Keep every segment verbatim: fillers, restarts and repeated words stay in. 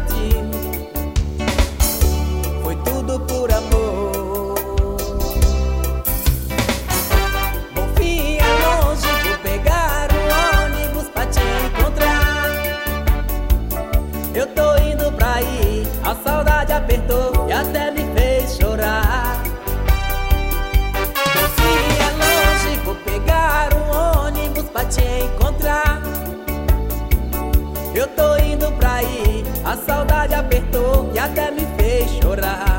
ti. Foi tudo por amor. Bonfim é longe, vou pegar um ônibus pra te encontrar. Eu tô indo pra aí, a saudade apertou e até me fez chorar. Bonfim é longe, vou pegar um ônibus pra te encontrar. Eu tô indo pra aí, a saudade apertou e até me fez chorar.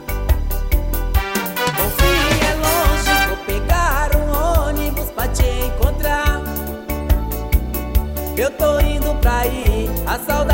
Bonfim é longe, vou pegar um ônibus pra te encontrar. Eu tô indo pra aí, a saudade